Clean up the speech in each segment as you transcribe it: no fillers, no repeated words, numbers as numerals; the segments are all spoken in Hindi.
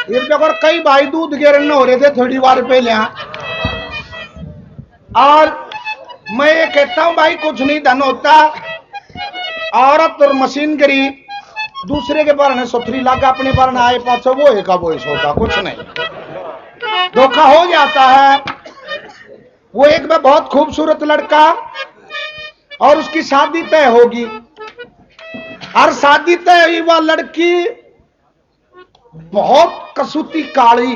ये देखो कई भाई दूध गिरन हो रहे थे थोड़ी बार पहले। और मैं ये कहता हूं भाई कुछ नहीं धन होता, औरत और मशीन गिरी दूसरे के बारे में सुथरी लागा अपने बारे में आए पाछो वो एक होता कुछ नहीं, धोखा हो जाता है। वो एक में बहुत खूबसूरत लड़का और उसकी शादी तय होगी, और शादी तय हुई वह लड़की बहुत कसूती काली,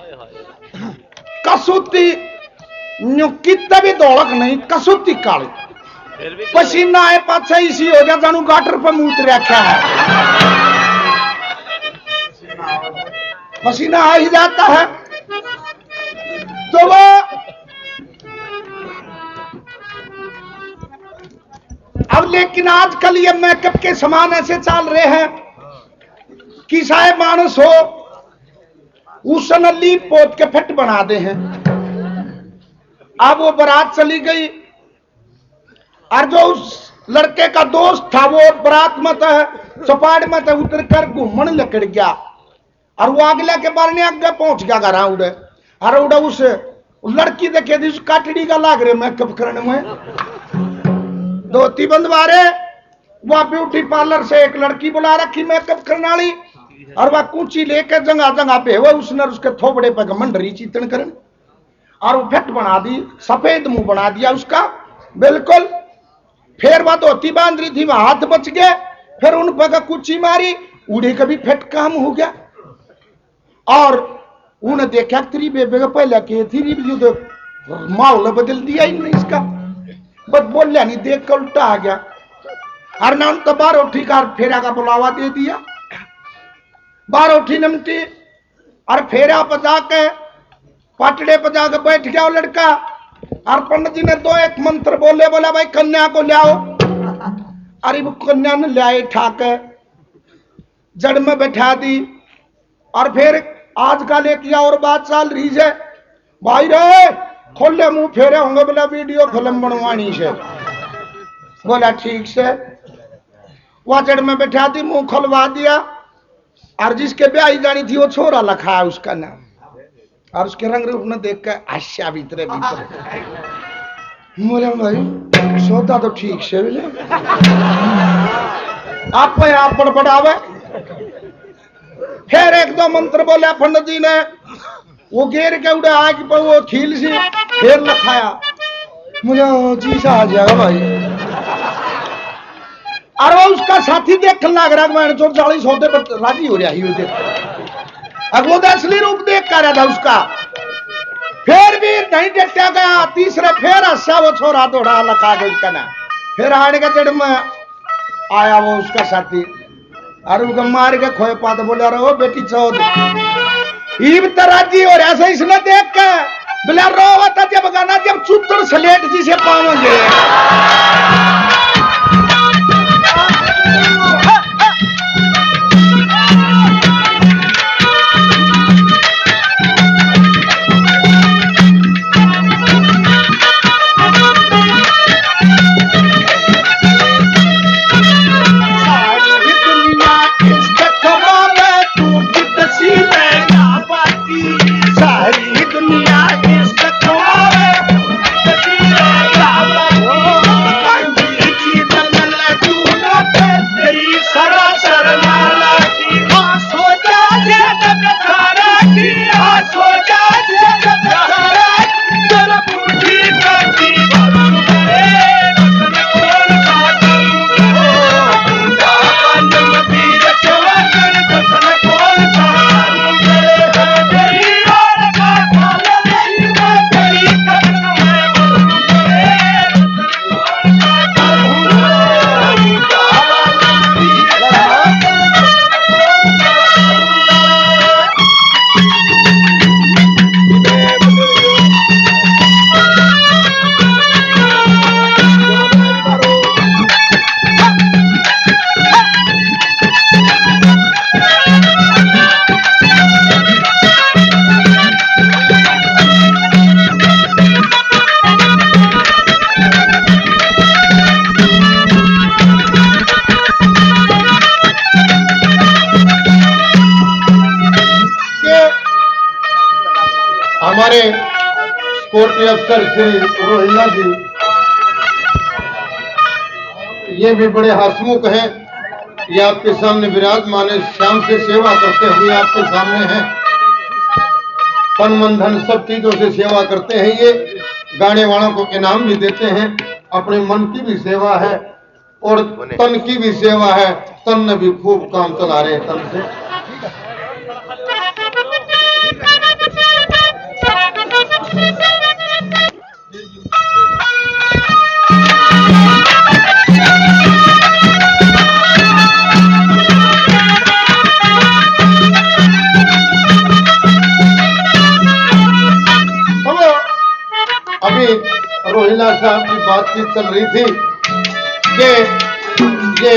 कसूती कितना भी दौड़क नहीं, कसूती काली, पसीना आए पाछे इसी हो जा जानू गाटर पर मूत रखा है, पसीना आ ही जाता है। तो वो अब लेकिन आजकल ये मेकअप के सामान ऐसे चल रहे हैं कि साहेब मानस हो उसने लीप पोत के फिट बना दे हैं। अब वो बारात चली गई और जो उस लड़के का दोस्त था वो बारात में चौपाड़ में उतर कर घूमने लकड़ गया, और वो अगले के बार ने आगे पहुंच गया घर उड़े, और उड़े उस लड़की देखे थी उस काटड़ी का लाग रहे मेकअप करने में, धोती बंदवारे। वह ब्यूटी पार्लर से एक लड़की बुला रखी मेकअप करने वाली, और वह कूची लेकर जगह जगह पे वो उसने उसके थोबड़े पे मंडरी चितन करन, और वो फिट बना दी, सफेद मुंह बना दिया उसका बिल्कुल। फिर वह धोती बांध रही थी, वह हाथ बच गए, फिर उन पर कूची मारी, उड़े कभी फिट काम हो गया। और उन्हें देखा तेरी बेबे का पहले के थी तो माहौल बदल दिया इनने इसका, बस बोलिया नहीं, देख कर उल्टा आ गया। और ना उन तो बार उठी का फेरा का बुलावा दे दिया, बार उठी नमटी और फेरा पजा के पाटड़े पजा के बैठ गया वो लड़का। और पंडित जी ने दो एक मंत्र बोले, बोला भाई कन्या को ले आओ। अरे वो कन्या ने ले आई ठाक जड़ में बैठा दी, और फिर आज का ले किया और बात चल रही है भाई रे खोले मुंह फेरे होंगे, बोला वीडियो फिल्म बनवानी से। बोला ठीक से, वह जड़ में बैठा दी, मुंह खुलवा दिया, और जिसके ब्याह जानी थी वो छोरा लिखा है उसका नाम, और उसके रंग रूप ने देख कर आशा भीतरे भीतरे बोले भाई सौदा तो ठीक से मिले, आप बड़बड़ावे। फिर एक दो मंत्र बोले पंडित जी ने, वो घेर के उड़े आग पर वो खील सी फिर लखाया, मुझे चीज आ जाएगा भाई। और वो उसका साथी देखने लग रहा मैं 40 सौदे पर राजी हो रहा ही अब वो असली रूप देख कर रहा था उसका। फिर भी नहीं डटा गया, तीसरे फिर हंसा वो छोरा दौड़ा लगा के उसका ना, फिर आने के जड़ में आया वो उसका साथी, और उसको मार के खोए पाते बोले अरे वो बेटी चौध ईब तराजी और ऐसा इसने देख के बोला रो था जब गाना जब चुतर स्लेट जी से पाओगे। हमारे स्कूटी अफसर श्री रोहिला जी, ये भी बड़े हंसमुख हैं। ये आपके सामने विराजमान है, श्याम से सेवा करते हुए आपके सामने हैं। तन मन धन सब चीजों से सेवा करते हैं। ये गाने वालों को इनाम भी देते हैं। अपने मन की भी सेवा है और तन की भी सेवा है। तन ने भी खूब काम चला रहे हैं तन से। अभी रोहिला साहब की बातचीत चल रही थी कि ये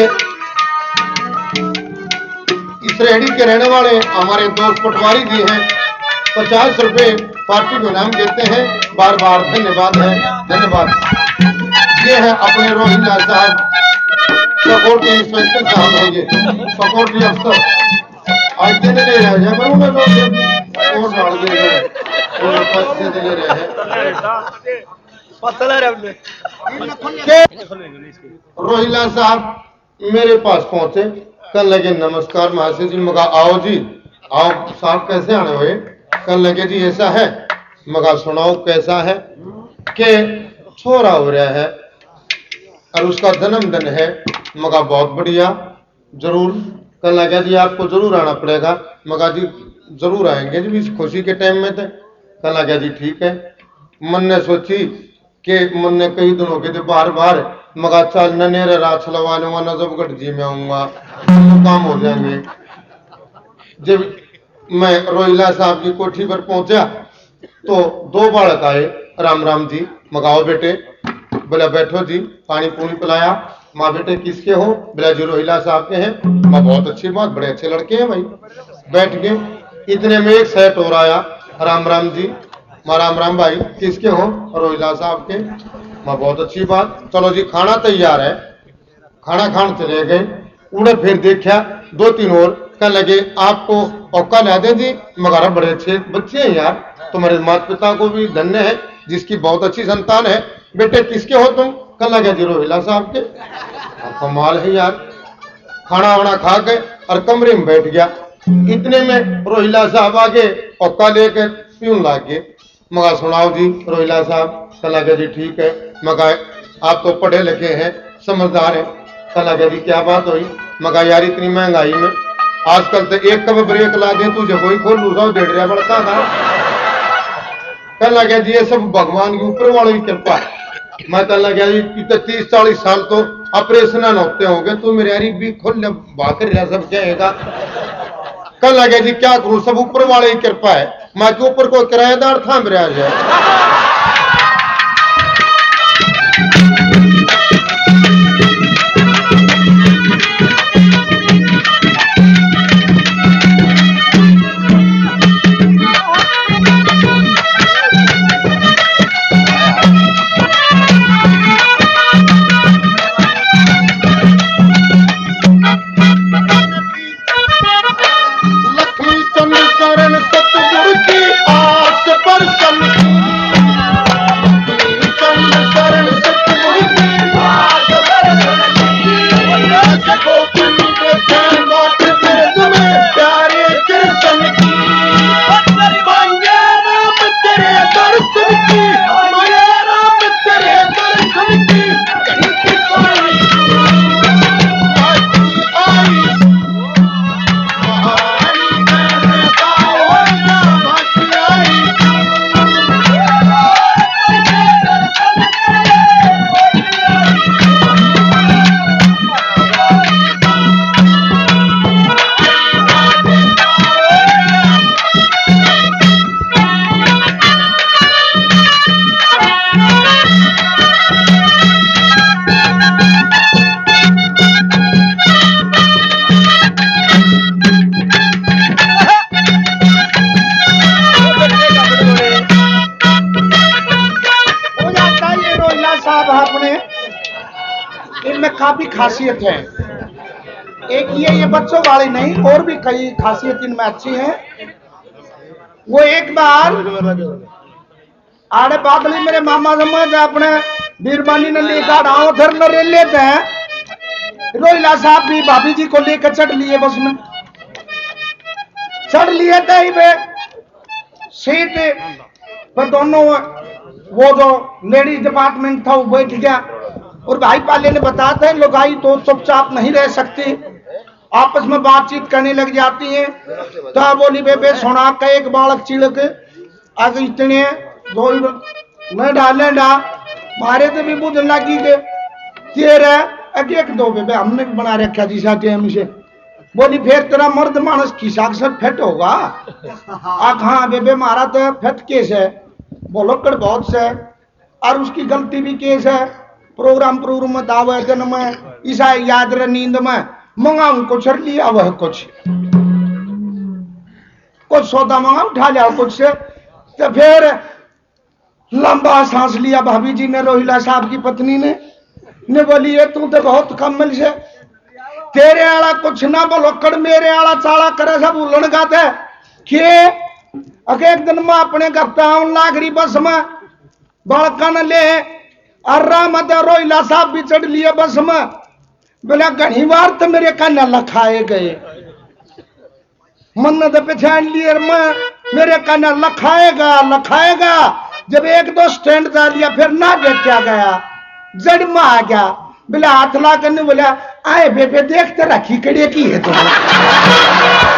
इस रेहड़ी के रहने वाले हमारे दोस्त पटवारी जी हैं। 50 रुपए पार्टी को इनाम देते हैं। बार बार धन्यवाद है, धन्यवाद। ये है अपने रोहिला साहब, सिक्योरिटी इंस्पेक्टर साहब हैं। ये सिक्योरिटी अफसर आज दिन ले रहे हैं और डाल दे रहे हैं और पैसे दे रहे हैं। रोहिला साहब मेरे पास पहुंचे, कल लगे नमस्कार महाशय जी। मगा आओ जी, आओ साहब, कैसे आने हुए? कल लगे जी ऐसा है। मगा सुनाओ कैसा है? कि छोरा हो रहा है और उसका जन्मदिन है। मगा बहुत बढ़िया, जरूर। कल लगा जी आपको जरूर आना पड़ेगा। मगा जी जरूर आएंगे जी, इस खुशी के टाइम में थे। कल लगा जी ठीक है। मन ने सोची कि मन ने कई दिनों के बार बार मगा चल ननेरे रात लवा लूंगा, नजफगढ़ जी में आऊंगा, काम हो जाएंगे। जब मैं रोहिला साहब की कोठी पर पहुंचा तो 2 बालक आए। राम राम जी। मगाओ बेटे। बोला बैठो जी। पानी पूनी पिलाया। माँ बेटे किसके हो? बोला जी रोहिला साहब के हैं। माँ बहुत अच्छी बात, बड़े अच्छे लड़के हैं भाई। बैठ गए। इतने में एक सेट और आया। राम राम जी। माँ राम राम भाई, किसके हो? रोहिला साहब के। माँ बहुत अच्छी बात, चलो जी खाना तैयार है। खाना खान चले गए। उन्हें फिर देखा 2-3 और। कह लगे आपको औका ला दे जी। मगर बड़े अच्छे बच्चे हैं यार, तुम्हारे माता पिता को भी धन्य है जिसकी बहुत अच्छी संतान है। बेटे किसके हो तुम? कल लगे जी रोहिला साहब के। कमाल है यार। खाना वाना खा के और कमरे में बैठ गया। इतने में रोहिला साहब आगे औका लेकर पीऊन लाग गए। मगा सुनाओ जी रोहिला साहब। कल लगे जी ठीक है। मगा आप तो पढ़े लिखे हैं, समझदार हैं। कल लगे जी क्या बात हुई? मगा यार इतनी महंगाई में आजकल तो एक कब ब्रेक ला दे तुझे कोई खोल लूजा 1.5 बढ़ता था। कल लगे जी ये सब भगवान के ऊपर वालों की कृपा है। मैं कल लगा जी 30-40 साल तो ऑपरेशन होते होंगे, तू मेरे यारी भी खुल भाकर सब जाएगा। कल लगे जी क्या करूं, सब ऊपर वाले की कृपा है। मैं के ऊपर कोई किराएदार था मेरे आ जाए। इनमें काफी खासियत है। एक ये बच्चों वाली नहीं, और भी कई खासियत इनमें अच्छी है। वो एक बार आड़े बादली मेरे मामा समझ अपने बीरबानी ने लेकर आओ उधर न रेल लेते हैं। रोहिला साहब भी भाभी जी को लेकर चढ़ लिए बस में, चढ़ लिए थे ही वे सीट पर दोनों, वो जो लेडीज डिपार्टमेंट था वो बैठ गया और भाई पाले ने बताया था लुगाई तो चुपचाप नहीं रह सकती, आपस में बातचीत करने लग जाती है। तो बोली बेबे सुना का एक बालक चिड़क आगे इतने दो मैं डाले डा मारे तो भी बुझ लगी के तेरे एक दो बेबे हमने भी बना रखा जी साथे हमसे। बोली फिर तेरा मर्द मानस खिसा से फेट होगा। हाँ बेबे मारा तो फेट केस है, बोलो कर बहुत से और उसकी गलती भी केस है। प्रोग्राम में दावे दिन में ईसा याद रहे नींद में मंगाऊ कुछ लिया वह कुछ सौदा मंगा उठा लिया कुछ से। तो फिर लंबा सांस लिया भाभी जी ने, रोहिला साहब की पत्नी ने बोली ये तू तो बहुत कमल से तेरे आला कुछ ना बोलो कड़ मेरे आला चाला करे सब उलन गाते के एक दिन मैं अपने करता हूं नागरी बस में बड़का न ले मत रोहिला साहब भी चढ़ लिए बस में। बोला घनी बार तो मेरे कान लखाए गए मन्नत पहचान लिए मैं मेरे कान लखाएगा जब एक दो स्टैंड जा लिया फिर ना देखा गया जड़ में आ गया। बोला हाथ ला करने बोला आए बेबे देखते रखी कड़े की है तुम्हें।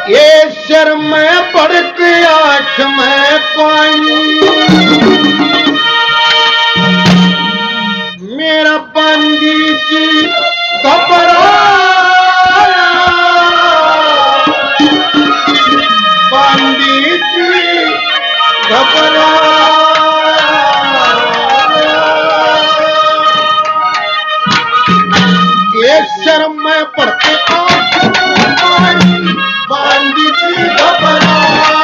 ये सिर में पड़ के आंख में पानी, मेरा पंडित जी घबराया, पंडित जी घबराया। ये शर्म में पड़ के आंख में पानी, पंडित जी घबराया।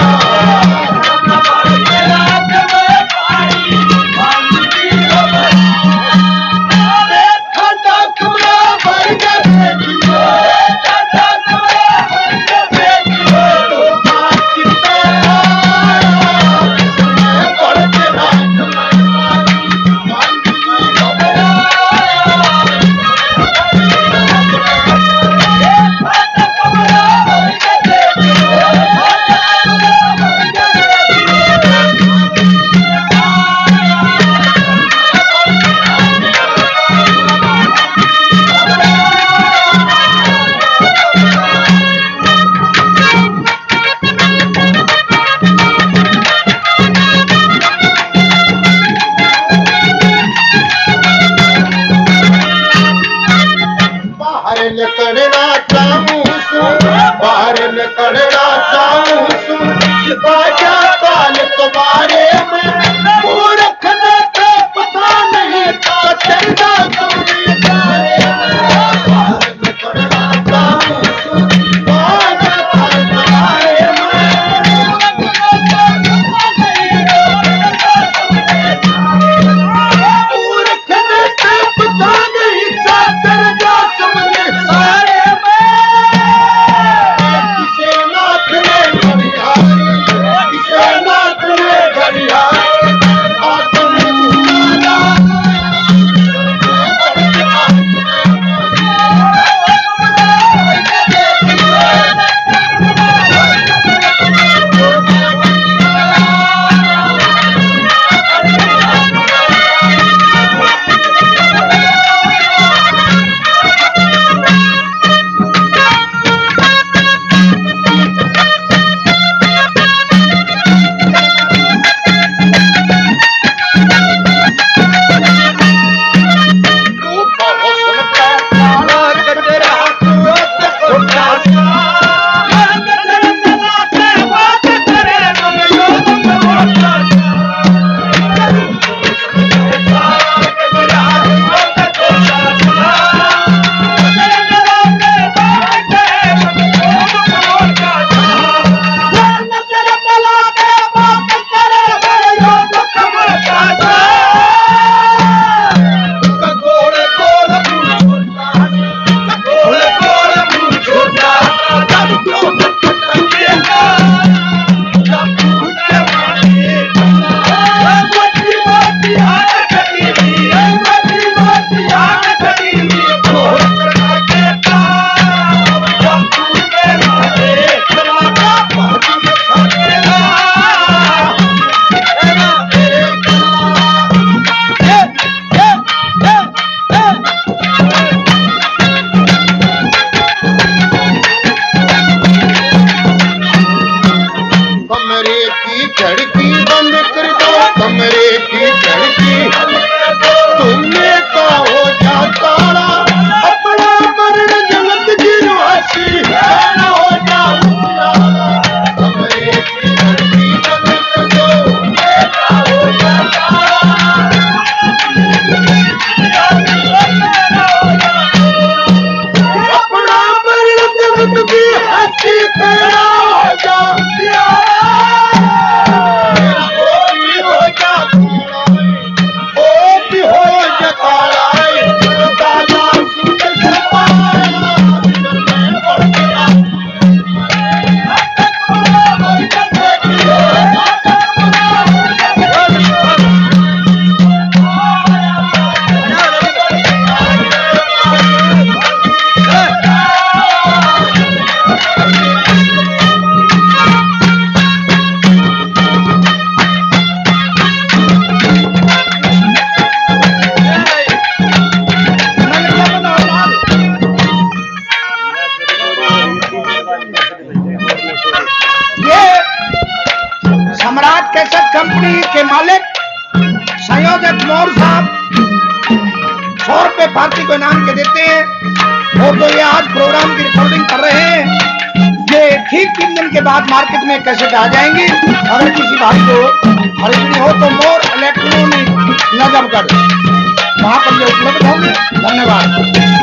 निकलना चाहूं सू, बाहर निकलना चाहूं सू, बाजा काल तुम्हारे में मूर्ख ने तो पता नहीं चलता तुम्हें जाए। बाहर निकलना चाहूं सू, बाजा काल तुम्हारे में मूर्ख ने तो पता नहीं चलता तुम्हें सारे कैसेट कंपनी के मालिक संयोजक मोर साहब 100 रुपए पार्टी को इनाम के देते हैं। और तो ये आज प्रोग्राम की रिकॉर्डिंग कर रहे हैं, ये ठीक 3 दिन के बाद मार्केट में कैसेट आ जाएंगी। अगर किसी भाई को खरीदनी हो तो मोर इलेक्ट्रॉनिक नजफगढ़ वहां पर ये उपलब्ध होंगे। धन्यवाद।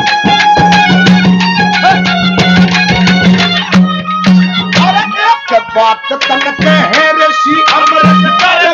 बात तलक है ऋषि अमृत कर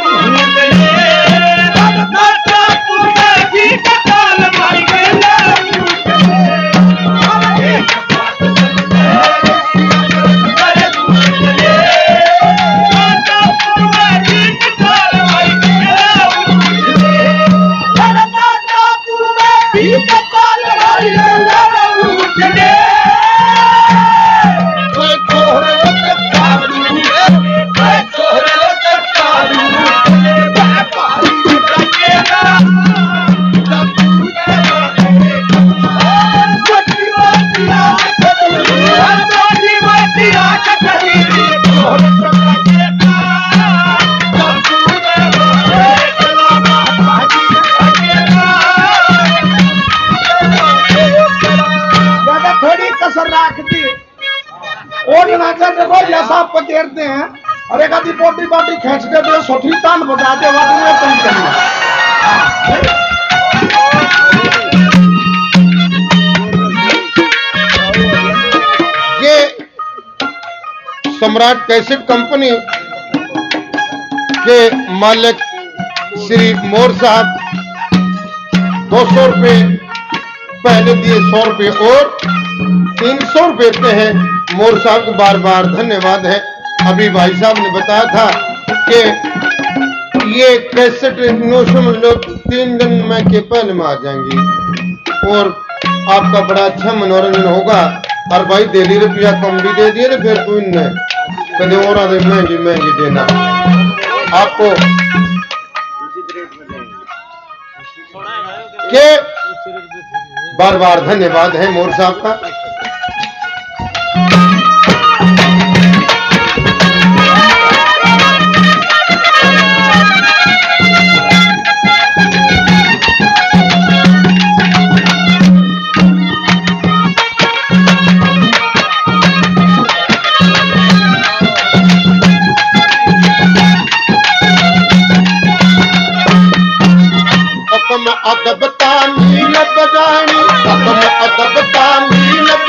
देते हैं और एक आधी पोटी बाटी खींच के सोठी तान बजा दे ये सम्राट कैसेट कंपनी के मालिक श्री मोर साहब 200 रुपए पहले दिए, 100 रुपए और 300 रुपए देते हैं। मोर साहब को बार बार धन्यवाद है। अभी भाई साहब ने बताया था कि ये कैसेट लोग 3 दिन में के पहले में आ जाएंगी और आपका बड़ा अच्छा मनोरंजन होगा। और भाई डेली रुपया कम भी दे दिए ना, फिर कोई नहीं कदे और आधे महंगी महंगी देना आपको के बार बार धन्यवाद है मोर साहब का। अदब तामील बजानी, अदब तामील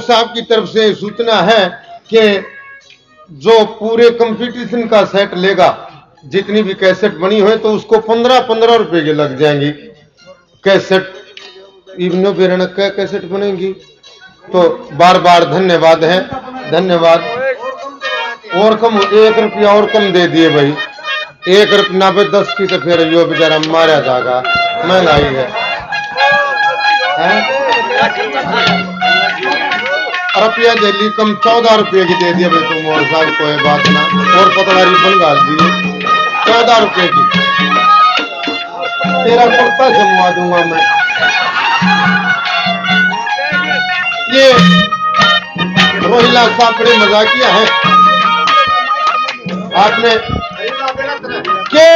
साहब की तरफ से सूचना है कि जो पूरे कंपटीशन का सेट लेगा, जितनी भी कैसेट बनी हुई तो उसको 15-15 रुपए की लग जाएंगी कैसेट। इवनो बेरन क्या कैसेट बनेगी। तो बार बार धन्यवाद है, धन्यवाद। और कम 1 रुपया और कम दे दिए भाई, 1 रुपया 90-10 की तो फिर यो बेचारा मारा जाएगा, महंगाई है। रुपया दिल्ली कम 14 रुपये की दे दिए भाई तुम, और साहब कोई बात ना, और पतवारी बन गाल दिए 14 रुपये की। तेरा कुर्ता जमवा दूंगा मैं। ये रोहिला साहब बड़े मजाकिया है आपने के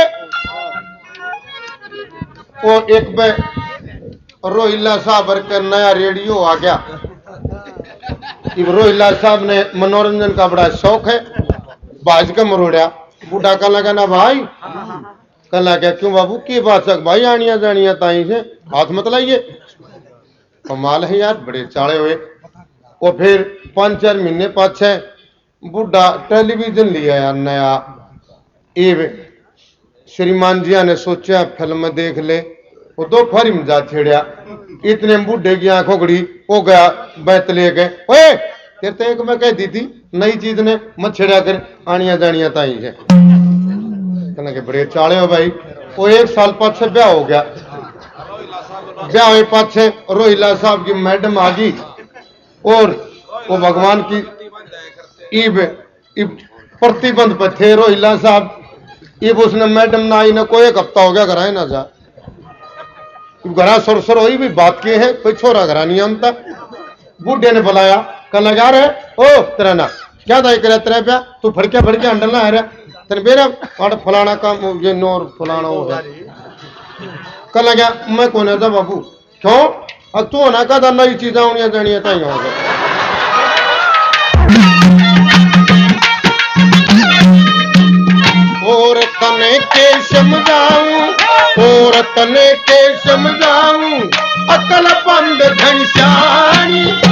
वो एक पे रोहिला साहब का नया रेडियो आ गया। रोहिला साहब ने मनोरंजन का बड़ा शौक है, बाज का मरोड़ा बूढ़ा का लगा ना भाई, कल आ गया क्यों बाबू की बात सक भाई, आनिया जानिया ताई से हाथ मत लाइए। कमाल है यार, बड़े चाड़े हुए। और फिर 5-4 महीने पाछे बूढ़ा टेलीविजन लिया यार नया। श्रीमान जी ने सोचा फिल्म देख ले, वो दो फारी में जा छेड़िया, इतने बूढ़े की आंखों गड़ी हो गया बैत ले गए। ओए तेरे तो एक मैं कह दी थी नई चीज ने मत छेड़ा कर, आनिया जानिया ताई है। कहना के बड़े चाले हो भाई। वो 1 साल पाछे ब्याह हो गया, ब्याह हुए पाछे रोहिला साहब की मैडम आ गई, और वो भगवान की ईब प्रतिबंध पे थे रोहिला साहब। इब उसने मैडम ना आई ना, कोई 1 हफ्ता हो गया घर आए ना जा, घरा सुरसुर हुई भी बात की है, कोई छोरा घरा नहीं आमता। बूढ़े ने बुलाया, कल लगा रहे ओ तेरा ना क्या दाई करे तेरा प्या, तू फड़के अंडल ना है रहा तेरे बेरा और फलाना काम ये नोर फलाना हो गया। कल लगा मैं कौन था बाबू, क्यों अब तू होना का नई चीजें आनिया जानिया ताई हो गया। और तने के समझाऊं, और तने के समझाऊं, अकल बंद घनश्याणी।